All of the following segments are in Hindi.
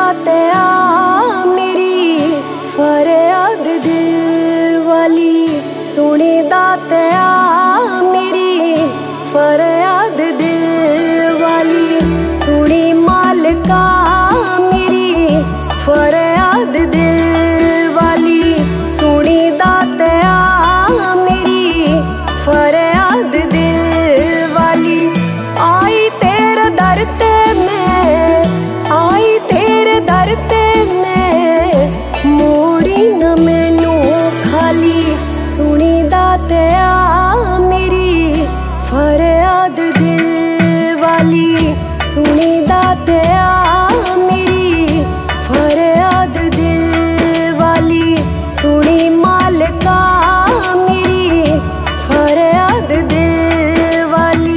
दाते आ मेरी फरियाद दिल वाली, सुनी दाते आ मेरी फरियाद दिल वाली, सुनी मालिका मेरी फरियाद दिल वाली, सुनी दाते आ मेरी फरियाद दिल वाली। आई तेरे दर ते मैं, आई तेरे दर ते मैं, मोड़ी न मैनू खाली, सुनी दाते आ मेरी फरियाद दिल वाली, सुनी दाते आ मेरी फरियाद दिल वाली, सुनी मालिका मेरी फरियाद दिल वाली।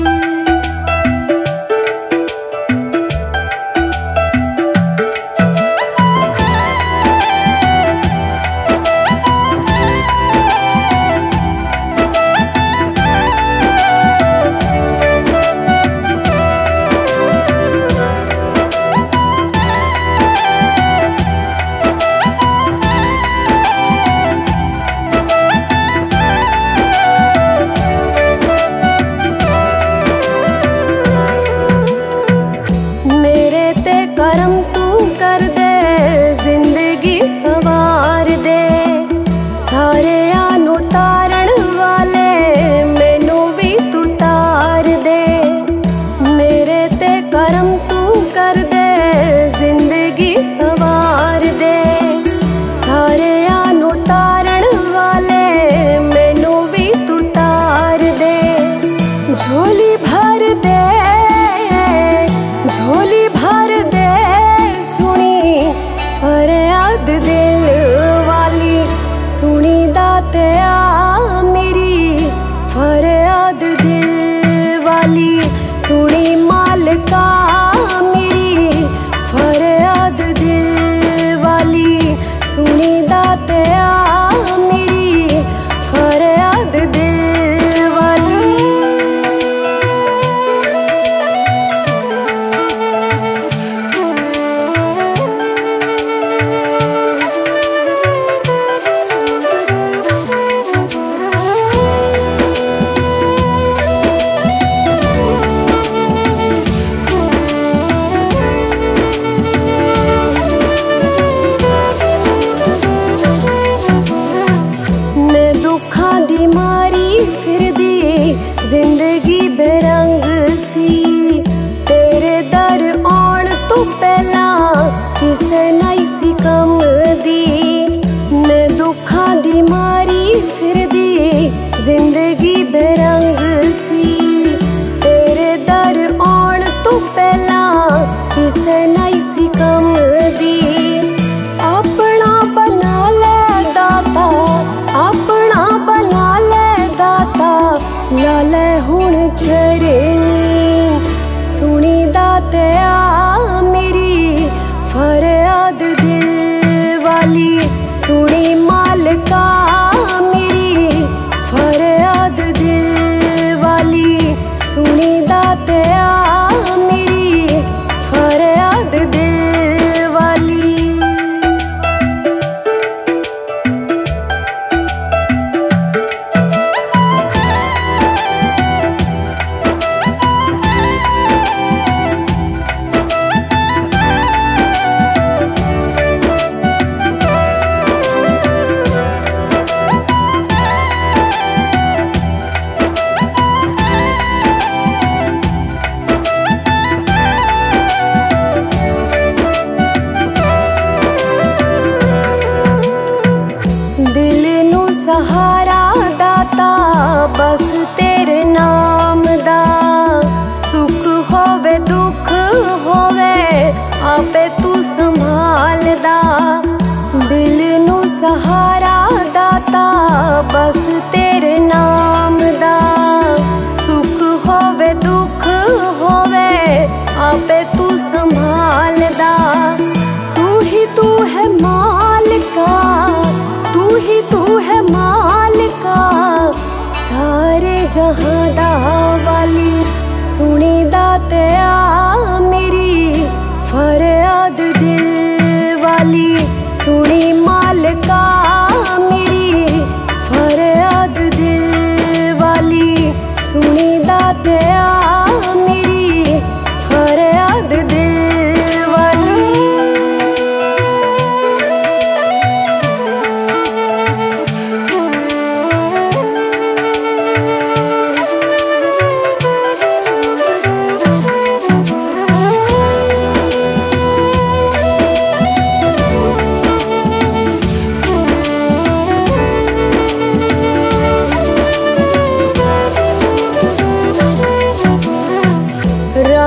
करम तू कर दे, जिंदगी सवार दे, सारे आनू तारण वाले मैनू भी तू तार दे। मेरे ते करम तू कर दे, जिंदगी सवार दे, सारे आनू तारण वाले मैनू भी तू तार दे। झोली भर दे, झोली भर दे, सुनी फरियाद दिल वाली, सुनी दाते आ मेरी फरियाद दिल वाली, सुनी मालिका मेरी फरियाद दिल वाली, सुनी दाते आ मेरी फरियाद दिल वाली। दी मारी फिरदी जिंदगी बेरंग सी, तेरे दर आउण तो पहला किसे नहीं सी कम दी। मैं दुखा दी मारी फिरदी जिंदगी बेरंग सी, तेरे दर आउण तो पहला किसे नहीं सी कम दी। अपना बना ले दाता, अपना बना ले दाता, लाले हुण चरनी, सुनी दाते आ मेरी फरियाद दिल वाली, सुनी मालिका मेरी फरियाद दिल वाली, सुनी दाते आ मेरी फरियाद दिल वाली। सहारा दाता बस तेरे नाम दा, सुख होवे दुख होवे आपे तू संभालदा। दिल नू सहारा दाता बस तेरे नाम दा, सुख होवे दुख होवे आपे तू संभालदा। तू है मालिका, तू ही तू है मालिका, सारे जहां दा वाली, सुनी दाते आ मेरी फरियाद दिल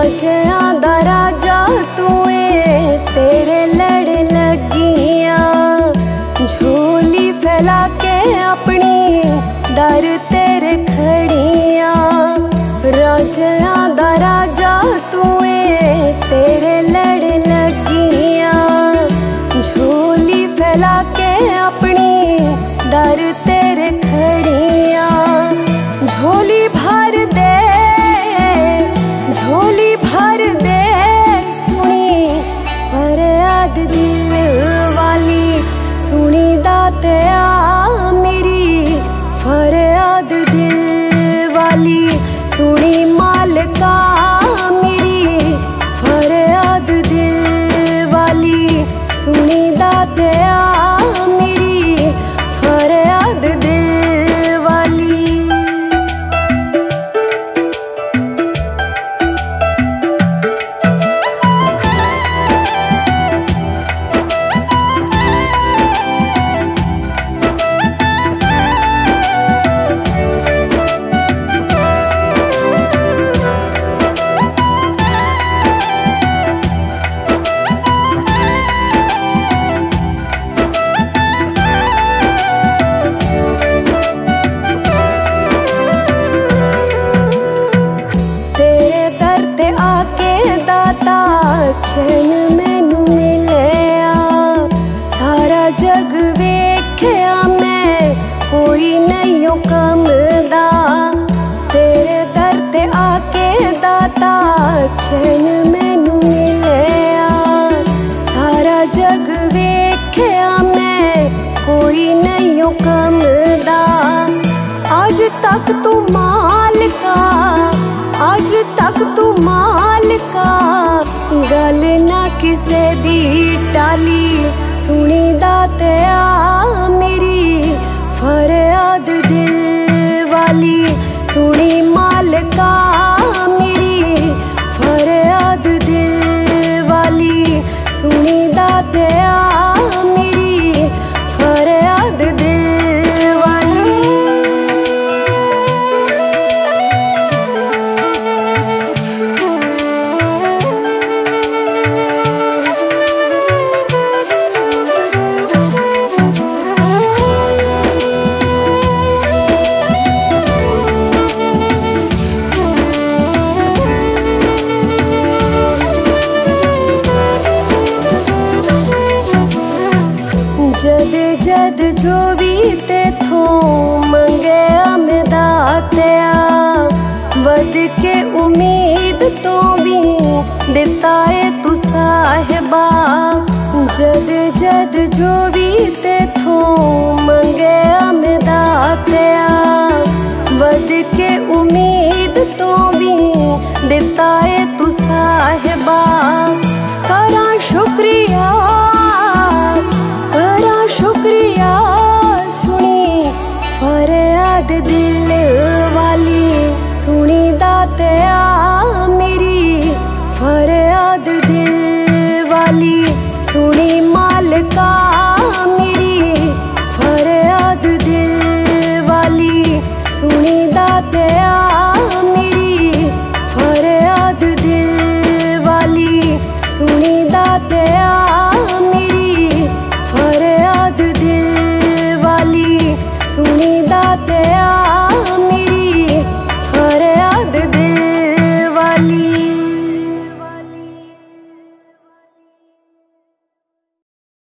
राजियां दा राजा तू है, तेरे लड़ लगियां। झोली फैला के अपनी डर तेरे खड़ियां। राजियां दा राजा तू है, तेरे लड़ लगियां। झोली फैला के अपनी डर तेरे खड़ियां। झोली भर दे, झोली भर दे सुनी फरियाद दिल वाली। सुनी दातिया मेरी फरियाद दिल वाली। सुनी मालिका मेरी फरियाद दिल वाली। सुनी दातिया मेरी फरियाद दिल वाली। चैन मैनू मिलिया, सारा जग वेख्या मैं कोई नहीं कम दा। तेरे दर ते आके दाता चैन मैनू मिलिया, सारा जग वेख्या मैं कोई नहीं कम दा। आज तक तू मालिका, आज तक तू मालिका, गल ना किसे दी टाली। सुनी दातिया मेरी फरियाद दिल वाली। सुनी मालिका मेरी फरियाद दिल वाली। सुनी दातिया मेरी फरियाद दिल वाली। जद जद जो भी तेथों मंगे मैं दातिया, वध के उम्मीद तो भी दिता है तू साहिबा। जद जद जो भी तेथों मंगे मैं दातिया, वध के उम्मीद तो भी दिता है तू साहिबा। करा शुक्रिया, करा शुक्रिया सुनी फरियाद दिल वाली। सुनी दातिया मेरी फरियाद दिल वाली। सुनी मालिका मेरी फरियाद दिल वाली। सुनी दातिया मेरी फरियाद दिल वाली। सुनी दातिया मेरी फरियाद दिल वाली। सुनी दातिया